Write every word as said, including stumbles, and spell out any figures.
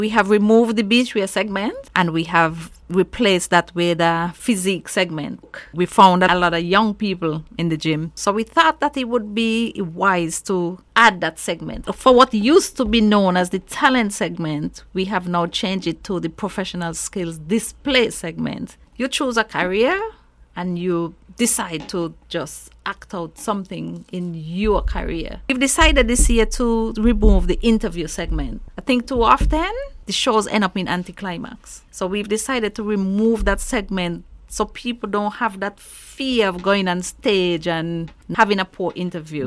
We have removed the beachwear segment and we have replaced that with a physique segment. We found a lot of young people in the gym. So we thought that it would be wise to add that segment. For what used to be known as the talent segment, we have now changed it to the professional skills display segment. You choose a career and you decide to just act out something in your career. We've decided this year to remove the interview segment. I think too often the shows end up in anticlimax. So we've decided to remove that segment so people don't have that fear of going on stage and having a poor interview.